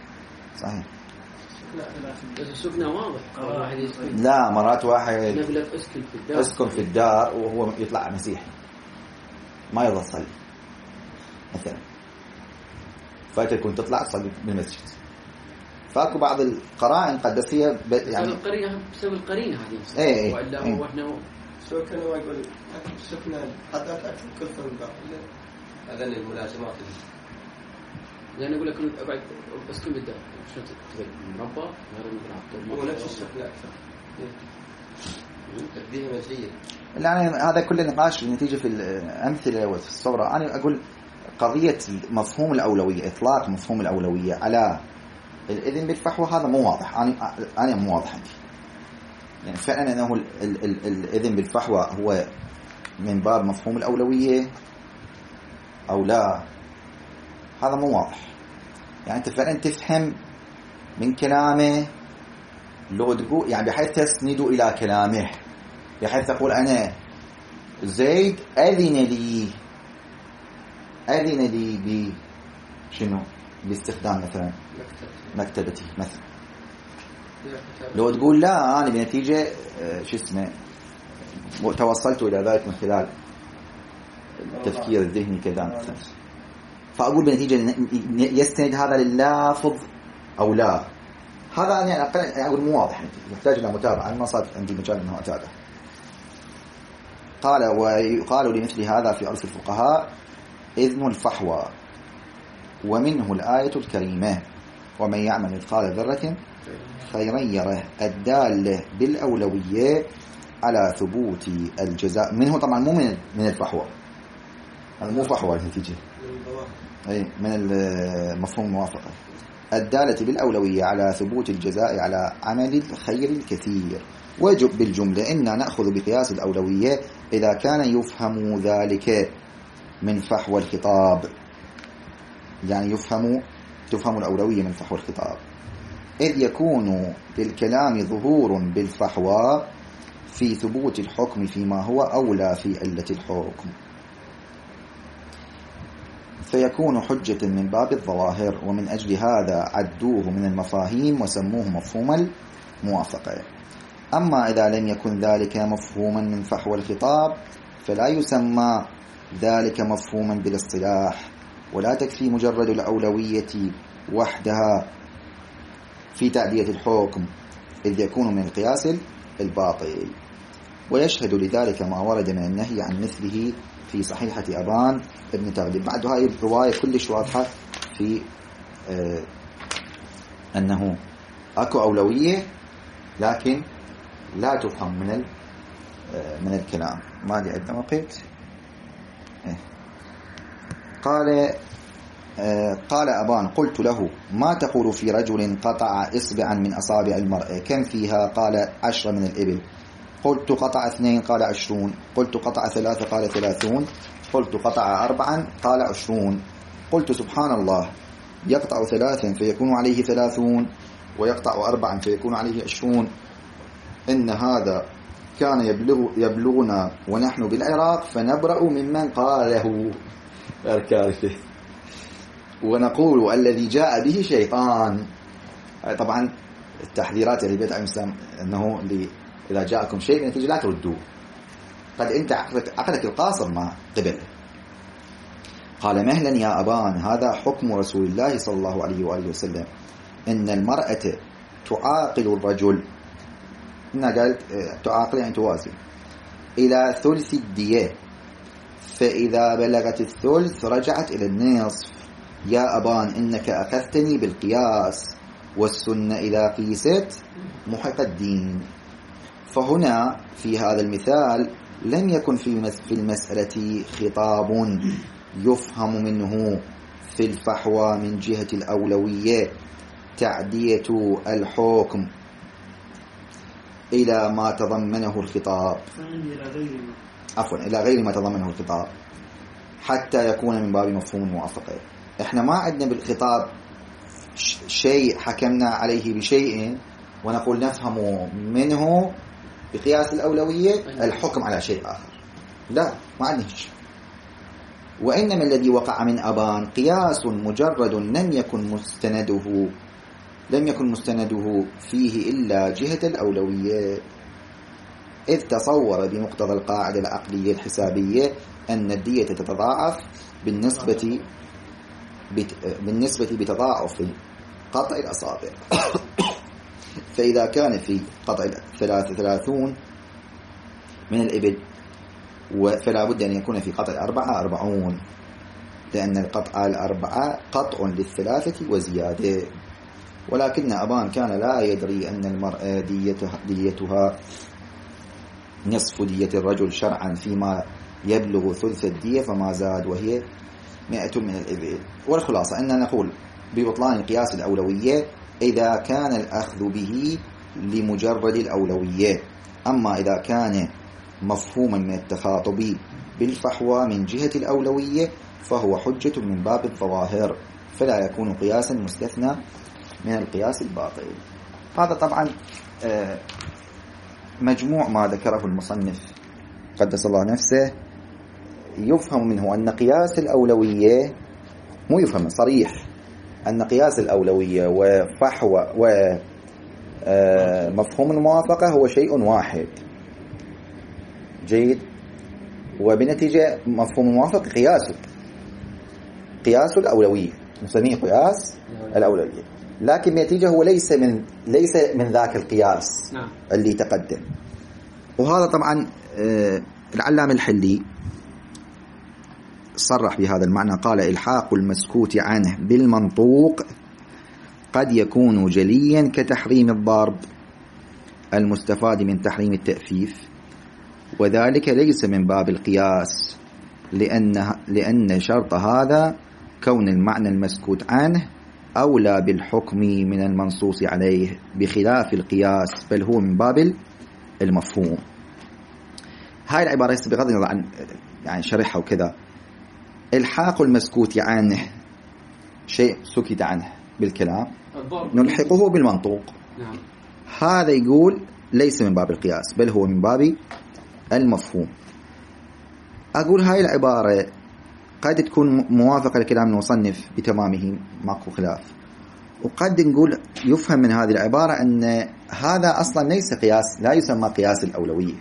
بس السكنة واضح. لا مرات واحد نقول لك اسكن في الدار وهو يطلع مسيحي ما يرضى يصلي مثلا، فتكون تطلع تصلي بالمسجد. فاكو بعض القرائن قد بس هي يعني القرينة بسبب القرينة هذه. وإلا هو إحنا سو كانوا يقول السكنة حتى تأكل كل فرق هذا الملازمات. يعني أقول لك أبعد أسكن بالدار شو تقول مربى غير المربى هو نفس السكنة أكثر تبديه مزيد. يعني هذا كل نقاش نتيجة في الأمثلة وفي الصورة. أنا أقول قضية مفهوم الأولوية، إطلاق مفهوم الأولوية على الإذن بالفحوى هذا مو واضح. أنا مو واضح عندي. يعني فعلا أنه الإذن بالفحوى هو من باب مفهوم الأولوية أو لا، هذا مو واضح. يعني أنت فعلا تفهم من كلامه لو تقول يعني بحيث تسند إلى كلامه، بحيث تقول أنا زيد أذن لي بشنو باستخدام مثلا مكتبتي مثلا. لو تقول لا أنا بنتيجة توصلت إلى ذلك من خلال التفكير الذهني كذا مثلا، فأقول بنتيجة يستند هذا لللافظ أو لا. هذا يعني أقول مو واضح، يحتاج إلى متابعة. ما صار عندي مجال أنه أتابع. قال ويقال لمثل هذا في عرف الفقهاء إذن الفحوى، ومنه الآية الكريمة ومن يعمل مثقال ذرة خيرا يره، الدالة بالأولوية على ثبوت الجزاء. منه طبعا مو من الفحوى، هذا مو فحوى النتيجة، أي من المفهوم الموافقة. الدالة بالأولوية على ثبوت الجزاء على عمل الخير الكثير. وجب بالجملة إن نأخذ بقياس الأولوية إذا كان يفهم ذلك من فحوى الخطاب، يعني تفهم الأولوية من فحوى الخطاب، إذ يكون للكلام ظهور بالفحوى في ثبوت الحكم فيما هو أولى في علة الحكم، فيكون حجة من باب الظواهر. ومن أجل هذا عدوه من المفاهيم وسموه مفهوم الموافقة. أما إذا لم يكن ذلك مفهوما من فحوى الخطاب فلا يسمى ذلك مفهوما بالاصطلاح، ولا تكفي مجرد الأولوية وحدها في تعدية الحكم، إذ يكون من القياس الباطل. ويشهد لذلك ما ورد من النهي عن مثله في صحيحة أبان ابن تغلب. بعد هاي الرواية كلش واضحة في أنه أكو أولوية لكن لا تفهم من الكلام. ما لي عندنا وقت. قال أبان قلت له ما تقول في رجل قطع إصبعا من أصابع المرأة كم فيها؟ قال 10 من الإبل. قلت قطع 2 قال 20. قلت قطع 3 قال 30. قلت قطع 4 قال 20. قلت سبحان الله، يقطع 3 فيكون عليه 30 ويقطع 4 فيكون عليه 20. إن هذا كان يبلغنا ونحن بالعراق فنبرأ ممن قاله الكارثة ونقول الذي جاء به شيطان. طبعا التحذيرات اللي بيت الإسلام أنه إذا جاءكم شيء نتيجة لا تردوه، قد أنت عقلك القاصر ما قبل. قال مهلا يا أبان، هذا حكم رسول الله صلى الله عليه وآله وسلم، إن المرأة تعاقل الرجل، هنا قالت تعاقل يعني توازن، إلى ثلث الدية، فإذا بلغت الثلث رجعت إلى النصف. يا أبان إنك أخذتني بالقياس، والسنة إذا قيست محق الدين. فهنا في هذا المثال لم يكن في المسألة خطاب يفهم منه في الفحوى من جهة الأولوية تعدية الحكم إلى ما تضمنه الخطاب، إلى غير ما تضمنه الخطاب حتى يكون من باب مفهوم الموافقة. احنا ما عندنا بالخطاب شيء حكمنا عليه بشيء ونقول نفهم منه بقياس الأولوية الحكم على شيء آخر، لا، ما عندنا شيء. وإنما الذي وقع من أبان قياس مجرد لم يكن مستنده فيه إلا جهة الأولوية، إذ تصور بمقتضى القاعدة العقلية الحسابية أن الدية تتضاعف بالنسبة بتضاعف قطع الأصابع. فإذا كان في قطع 33 من الإبل فلا بد أن يكون في قطع 40، لأن القطع 4 قطع للثلاثة وزيادة. ولكن أبان كان لا يدري أن المرأة ديتها نصف دية الرجل شرعا فيما يبلغ ثلث الدية فما زاد، وهي 100 من الإبل. والخلاصة أننا نقول ببطلان قياس الأولوية إذا كان الأخذ به لمجرد الأولوية، أما إذا كان مفهوما من التخاطب بالفحوى من جهة الأولوية فهو حجة من باب الظواهر، فلا يكون قياسا مستثنى من القياس الباطل. هذا طبعا مجموع ما ذكره المصنف قدس الله نفسه يفهم منه أن قياس الأولوية مو يفهم صريح أن قياس الأولوية وفحوى ومفهوم الموافقة هو شيء واحد. جيد. وبنتيجة مفهوم الموافقة قياس الأولوية، نسميه قياس الأولوية، لكن بنتيجة هو ليس من ذاك القياس اللي تقدم. وهذا طبعا العلامة الحلي صرح بهذا المعنى، قال إلحاق المسكوت عنه بالمنطوق قد يكون جليا كتحريم الضرب المستفاد من تحريم التأفيف، وذلك ليس من باب القياس لأن شرط هذا كون المعنى المسكوت عنه أولى بالحكم من المنصوص عليه بخلاف القياس، بل هو من باب المفهوم. هاي العبارة بغض النظر عن يعني شرحها وكذا، الحاق المسكوت عنه شيء سكت عنه بالكلام نلحقه بالمنطوق. هذا يقول ليس من باب القياس بل هو من باب المفهوم. أقول هاي العبارة قد تكون موافقة لكلام المصنف بتمامه ماكو خلاف، وقد نقول يفهم من هذه العبارة أن هذا أصلا ليس قياس، لا يسمى قياس الأولوية.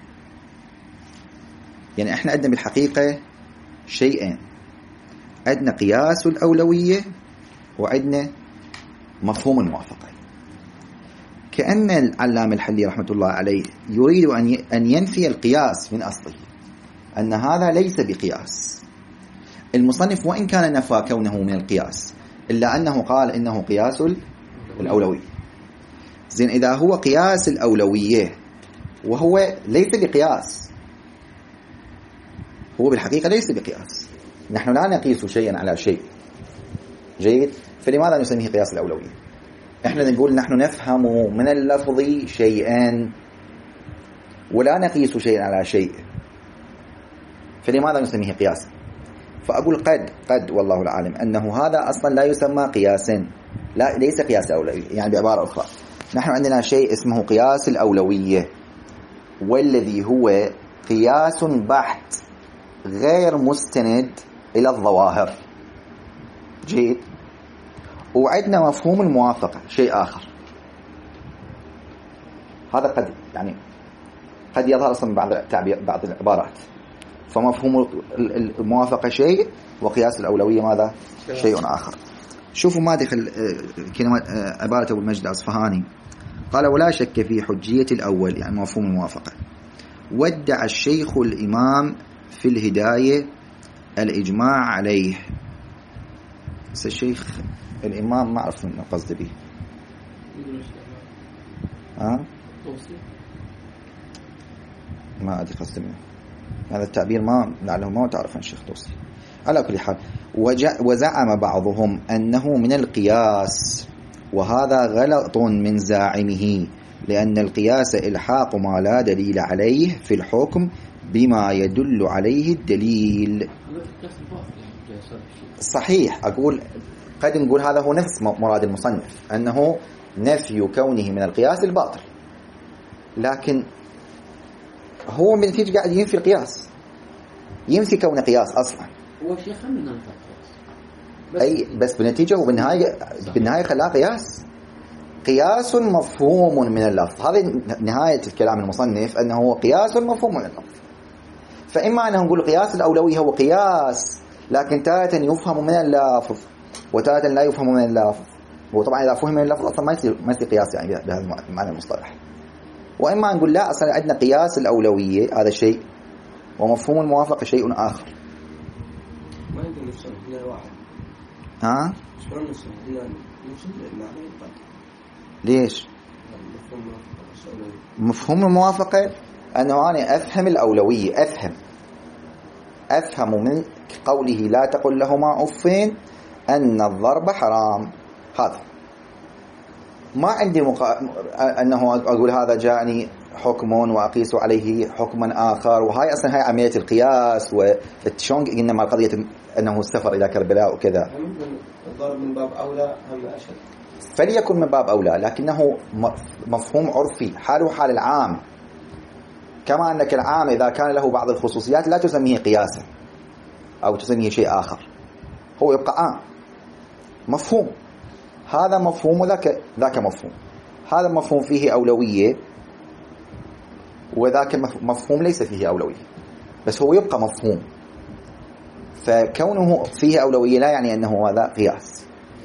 يعني احنا عندنا بالحقيقة شيئين، عندنا قياس الأولوية وعندنا مفهوم الموافقة. كأن العلامة الحلي رحمة الله عليه يريد أن ينفي القياس من أصله، أن هذا ليس بقياس. المصنف وإن كان نفى كونه من القياس إلا أنه قال إنه قياس الأولوية. زين، إذا هو قياس الأولوية وهو ليس بقياس، هو بالحقيقة ليس بقياس، نحن لا نقيس شيئا على شيء. جيد. فلماذا نسميه قياس الأولوية؟ احنا نقول نحن نفهم من اللفظ شيئا ولا نقيس شيئا على شيء، فلماذا نسميه قياس؟ فأقول قد والله العالم أنه هذا أصلا لا يسمى قياسا، لا ليس قياس أولوية. يعني بعبارة أخرى نحن عندنا شيء اسمه قياس الأولوية، والذي هو قياس بحت غير مستند إلى الظواهر. جيد. وعندنا مفهوم الموافقة شيء آخر، هذا قد يظهر أصلا بعض العبارات. فمفهوم الموافقة شيء، وقياس الأولوية ماذا؟ شيء آخر. شوفوا ما دخل كلمة عبارة أبو المجد الأصفهاني قال: ولا شك في حجية الأول، يعني مفهوم الموافقة. ودع الشيخ الإمام في الهداية الإجماع عليه. الشيخ الإمام ما أعرف من قصد به. ما أدري قصد منه هذا التعبير، ما لعله ما تعرف عن الشيخ توصي. على كل حال، وزعم بعضهم أنه من القياس، وهذا غلط من زاعمه، لأن القياس إلحاق ما لا دليل عليه في الحكم بما يدل عليه الدليل. صحيح. أقول قد نقول هذا هو نفس مراد المصنف، أنه نفي كونه من القياس الباطل، لكن هو من نتيجة قاعد ينفي القياس، ينفي كونه قياس أصلا. هو شيء خلنا بس بالنتيجة بالنهاية خلاه قياس مفهوم من اللفظ. هذه نهاية الكلام المصنف، أنه قياس مفهوم من اللفظ. فإما أنه نقول قياس الأولوية هو قياس لكن تارة يفهم من اللفظ وتارة لا يفهم من اللفظ، وطبعا إذا فهم من اللفظ أصلا ما يصير قياس يعني بهذا المعنى المصطلح. وإما نقول لا، أصلا عندنا قياس الأولوية هذا شيء، ومفهوم الموافقة شيء آخر. ما يمكن نفصل هنا واحد. شلون نفصل هنا المعنى؟ ليش؟ مفهوم الموافقة أنه أنا أفهم الأولوية، أفهم من قوله لا تقل لهما أفين أن الضرب حرام. هذا ما عندي أنه أقول هذا جاءني حكم وأقيس عليه حكما آخر. وهاي أصلا هاي عملية القياس، وشون إنما القضية أنه السفر إلى كربلاء وكذا. الضرب من باب أولى هم أشد، فليكن من باب أولى، لكنه مفهوم عرفي حاله حال العام. كما أنك العام إذا كان له بعض الخصوصيات لا تسميه قياسا أو تسميه شيء آخر، هو يبقى عام مفهوم. هذا مفهوم وذاك مفهوم. هذا مفهوم فيه أولوية وذاك مفهوم ليس فيه أولوية، بس هو يبقى مفهوم. فكونه فيه أولوية لا يعني أنه هذا قياس.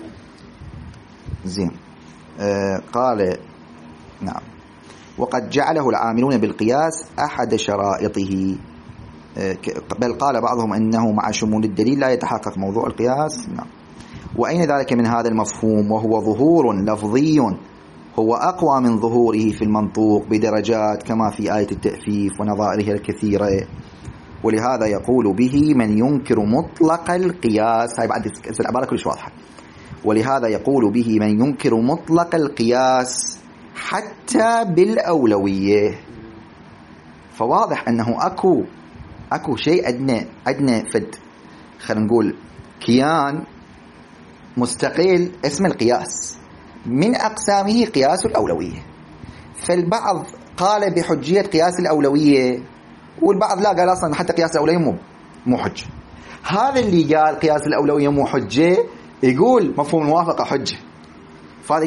زين. قال نعم. وقد جعله العاملون بالقياس أحد شرائطه، بل قال بعضهم أنه مع شمول الدليل لا يتحقق موضوع القياس. نعم. وأين ذلك من هذا المفهوم؟ وهو ظهور لفظي هو أقوى من ظهوره في المنطوق بدرجات، كما في آية التأفيف ونظائرها الكثيرة. ولهذا يقول به من ينكر مطلق القياس. هاي بعد العبارة كلش واضحة. ولهذا يقول به من ينكر مطلق القياس حتى بالأولوية. فواضح أنه أكو شيء أدنى فد، خلينا نقول كيان مستقل اسم القياس، من أقسامه قياس الأولوية. فالبعض قال بحجية قياس الأولوية، والبعض لا، قال أصلا حتى قياس الأولوية مو حجة. هذا اللي قال قياس الأولوية مو حجة يقول مفهوم الموافقة حجة. فهذا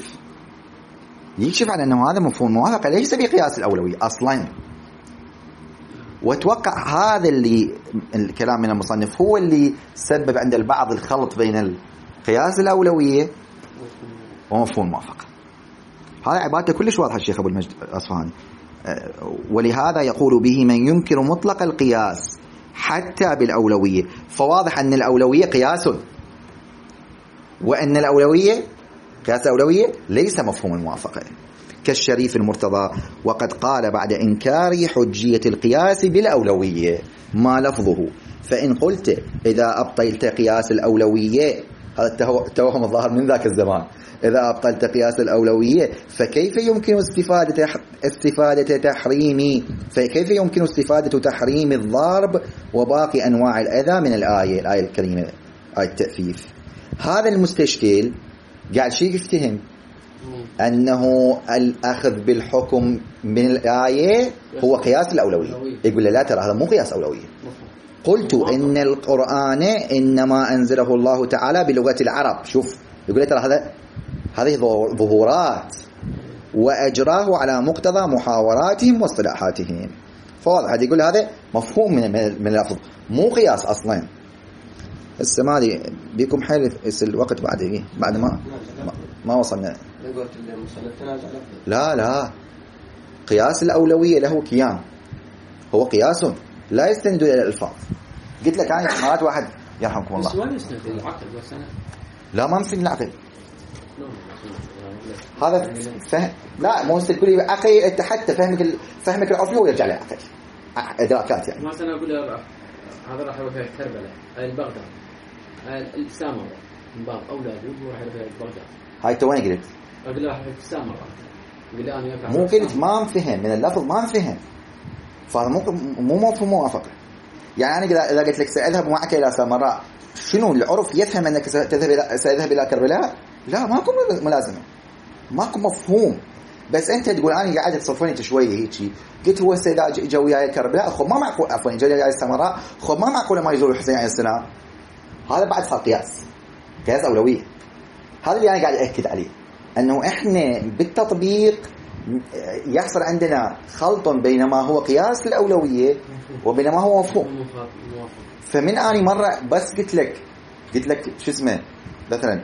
يكشف عن أنه هذا مفهوم الموافقة ليس بقياس الأولوية أصلا. واتوقع هذا اللي الكلام من المصنف هو اللي سبب عند البعض الخلط بين القياس الأولوية ومفهوم الموافقة. هذا عبارته كلش واضحة الشيخ أبو المجد الأصفهاني. ولهذا يقول به من ينكر مطلق القياس حتى بالأولوية. فواضح أن الأولوية قياس، وأن الأولوية قياس الأولوية ليس مفهوم الموافقة كالشريف المرتضى. وقد قال بعد إنكار حجية القياس بالأولوية ما لفظه فإن قلت إذا أبطلت قياس الأولوية، هذا التوهم الظاهر من ذاك الزمان، إذا أبطلت قياس الأولوية فكيف يمكن استفادة تحريم الضرب وباقي أنواع الأذى من الآية الكريمة، آية التأفيف؟ هذا المستشكل قاعد شيء يفتهم أنه الأخذ بالحكم من الآية هو قياس الأولوية. يقول لا ترى هذا مو قياس أولوية. قلت إن القرآن إنما أنزله الله تعالى بلغة العرب. شوف يقول ترى هذه ظهورات وأجراه على مقتضى محاوراتهم واصطلاحاتهم. فواضح هذا يقول هذا مفهوم من اللفظ، مو قياس أصلا. السمادي بيكم حيل الوقت بعد ما وصلنا. لا قياس الأولوية له كيان، هو قياس لا يستند إلى الألفاظ. قلت لك أنا مرات واحد يرحمكم الله لا ما مثل العقل، هذا فهم لا مو مثل كل عقل. أنت حتى فهمك العرفي ويرجع لعقل إدراكات يعني. مثلا أقول هذا راح يروح كربلاء البغداد السامرة من باب أولاده وراح يروح بغداد. هاي تو وين قلت؟ أقول له راح السامرة، أقول أنا مو قلت ما نفهم من اللفظ ما نفهم، فهذا مو مفهوم موافقة. يعني أنا إذا قلت لك سأذهب معك إلى سامراء، شنو العرف يفهم أنك سأذهب إلى كربلاء؟ لا ماكو ملازمة، ماكو مفهوم. بس أنت تقول أنا قاعد تصفني شوية هيك، قلت هو السيد جو وياي كربلاء، خب ما معقول عفوا جو وياي سامراء، خب ما معقول ما يزور الحسين عليه السلام. هذا بعد صار قياس أولوية. هذا اللي أنا قاعد أأكد عليه، أنه إحنا بالتطبيق يحصل عندنا خلط بين ما هو قياس الأولوية وبين ما هو مفهوم. فمن آني مرة بس قلت لك شو اسمه مثلا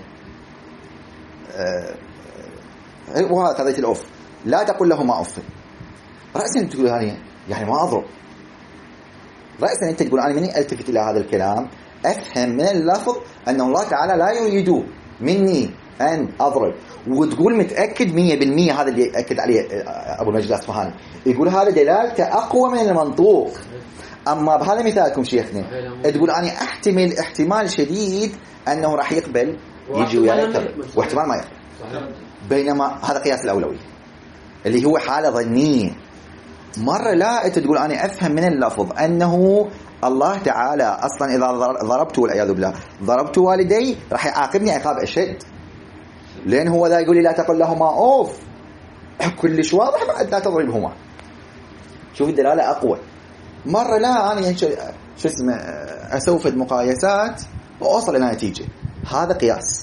وهذا قضية الأوف، لا تقول له ما أوف رأسا، تقول هذه يعني ما أضرب رأسا. أنت تقول أنا مني ألتفت إلى هذا الكلام أفهم من اللفظ أن الله تعالى لا يريد مني أن أضرب، وتقول متأكد 100% هذا اللي يأكد عليه أبو المجد الأصفهاني، يقول هذا دلالته أقوى من المنطوق. أما بهذا مثالكم شيخنا تقول أنا أحتمل احتمال شديد أنه راح يقبل يجي وياك واحتمال ما يقبل، بينما هذا قياس الأولوية اللي هو حالة ظنية. مرة لا أنت تقول أنا أفهم من اللفظ أنه الله تعالى أصلا إذا ضربت والعياذ بالله ضربت والدي راح يعاقبني عقاب أشد، لأن هو ذا يقول لي لا تقل لهما أوف، كلش واضح بعد لا تضربهما. شوف الدلالة أقوى. مرة لا أنا شو اسمه أسوفد مقايسات وأوصل إلى نتيجة. هذا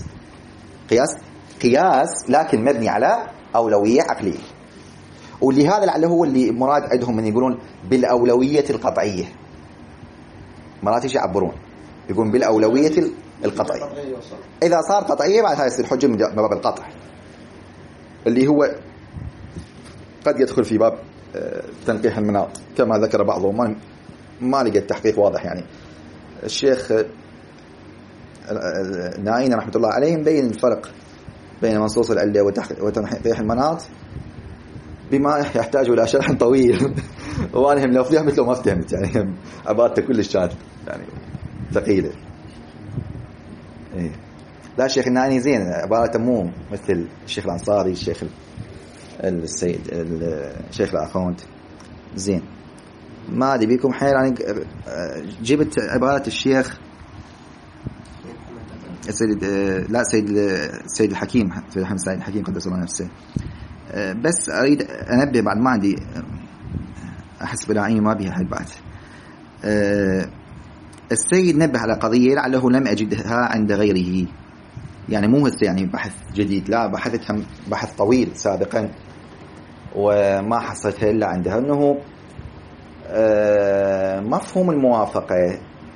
قياس لكن مبني على أولوية عقلية، ولهذا لعله هو اللي مراد عندهم من يقولون بالأولوية القطعية. مرات ايش يعبرون؟ يقولون بالأولوية القطعية. إذا صار قطعية بعد هاي يصير حجة من باب القطع، اللي هو قد يدخل في باب تنقيح المناط كما ذكر بعضهم. ما لقيت تحقيق واضح. يعني الشيخ نائين رحمة الله عليه مبين الفرق بين منصوص العلة وتنقيح المناط بما يحتاج إلى شرح طويل وأنا لو فهمت له ما فهمت، يعني عبارته كلش كانت يعني ثقيلة. إيه. لا الشيخ النائي زين، عبارته مو مثل الشيخ الأنصاري، الشيخ السيد الشيخ الأخوند زين. ما أدري بيكم حيل. يعني جبت عبارة الشيخ السيد السيد الحكيم، السيد الحكيم قدس الله نفسه. بس أريد أنبه بعد، ما عندي أحس بالعين ما بيها حد بعد. السيد نبه على قضية لعله لم أجدها عند غيره، يعني مو هسه يعني بحث جديد، لا بحثتها بحث طويل سابقا وما حصلتها إلا عندها، أنه مفهوم الموافقة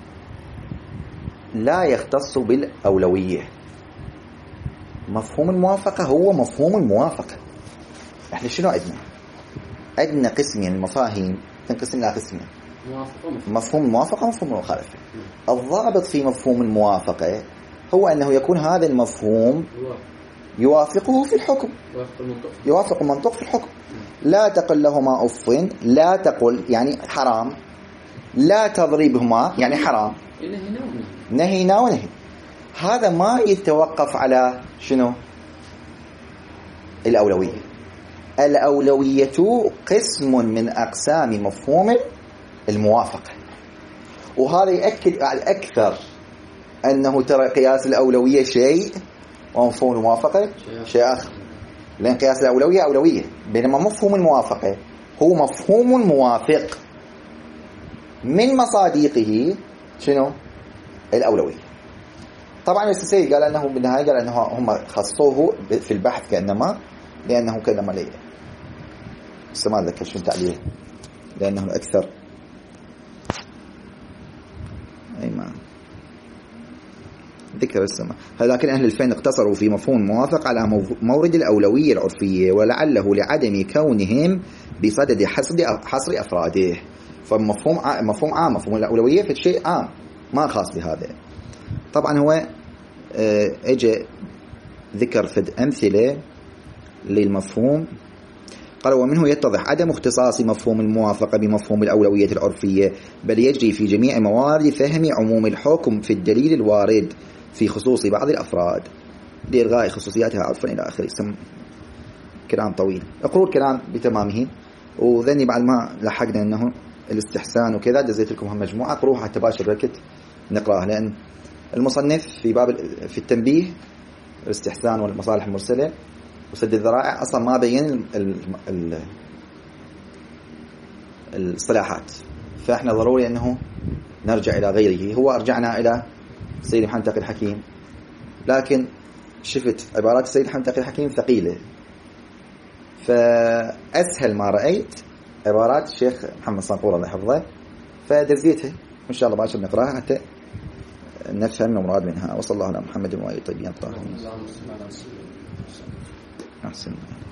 لا يختص بالأولوية. مفهوم الموافقة هو مفهوم الموافقة. احنا شنو عندنا قسمين المفاهيم، تنقسم إلى قسمين، مفهوم الموافقة ومفهوم المخالفة. الضابط في مفهوم الموافقة هو أنه يكون هذا المفهوم يوافقه في الحكم، يوافق المنطق في الحكم. لا تقل لهما أف، لا تقل يعني حرام، لا تضربهما يعني حرام، نهينا ونهي. هذا ما يتوقف على شنو؟ الأولوية. الأولوية قسم من أقسام مفهوم الموافقة، وهذا يأكد أكثر أنه ترى قياس الأولوية شيء ومفهوم الموافقة شيء آخر، لأن قياس الأولوية أولوية، بينما مفهوم الموافقة هو مفهوم موافق من مصادقه شنو؟ الأولوية. طبعا السيد قال أنه بالنهاية قال أنه هم خصوه في البحث كأنما لأنه كأنما ليه، بس ما أتذكر شو تعليله لأنه الأكثر. أي ما ذكر السماء. لكن أهل الفن اقتصروا في مفهوم الموافق على مورد الأولوية العرفية، ولعله لعدم كونهم بصدد حصر أفراده. فمفهوم عام، مفهوم الأولوية في شيء عام ما خاص بهذا. طبعا هو اجى ذكر فد أمثلة للمفهوم، قال ومنه يتضح عدم اختصاص مفهوم الموافقة بمفهوم الأولوية العرفية، بل يجري في جميع موارد فهم عموم الحكم في الدليل الوارد في خصوص بعض الأفراد لإلغاء خصوصياتها عرفا إلى آخره. كلام طويل، اقروا الكلام بتمامه، وذني بعد ما لحقنا أنه الاستحسان وكذا دزيت لكم هم مجموعة، اقروها حتى باشر ركت نقراها، لأن المصنف في باب في التنبيه الاستحسان والمصالح المرسلة وسد الذرائع أصلا ما بين الصلاحات، فإحنا ضروري أنه نرجع إلى غيره. هو أرجعنا إلى السيد محمد تقي الحكيم، لكن شفت عبارات السيد محمد تقي الحكيم ثقيلة، فأسهل ما رأيت عبارات الشيخ محمد صنقور الله يحفظه، فدزيتها إن شاء الله باشر نقراها حتى نفهم المراد منها. وصلى الله على محمد وآله الطيبين الطاهرين. أحسن.